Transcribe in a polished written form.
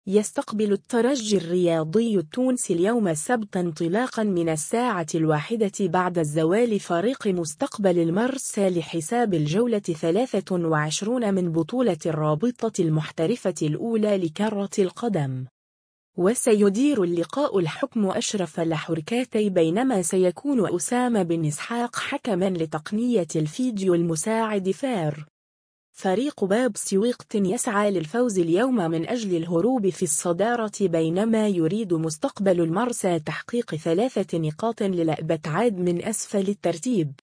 يستقبل الترجي الرياضي التونسي اليوم السبت انطلاقا من 1:00 بعد الزوال فريق مستقبل المرسى لحساب الجولة 23 من بطولة الرابطة المحترفة الأولى لكرة القدم. وسيدير اللقاء الحكم أشرف الحركاتي، بينما سيكون أسامة بن إسحاق حكما لتقنية الفيديو المساعد فريق باب سويقت يسعى للفوز اليوم من أجل الهروب في الصدارة، بينما يريد مستقبل المرسى تحقيق 3 نقاط للأبتعاد من أسفل الترتيب.